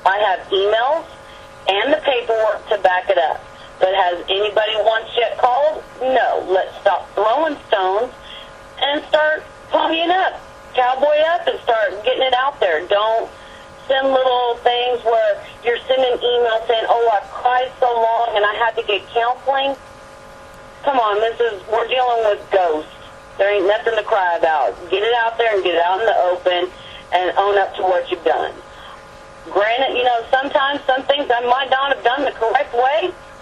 I have emails and the paperwork to back it up. But has anybody once yet called? No. Let's stop throwing stones and start ponying up. Cowboy up and start getting it out there. Don't send little things where you're sending emails saying, oh, I cried so long and I had to get counseling. Come on, we're dealing with ghosts. There ain't nothing to cry about. Get it out there and get it out in the open and own up to what you've done. Granted, sometimes some things I might not have done the correct way,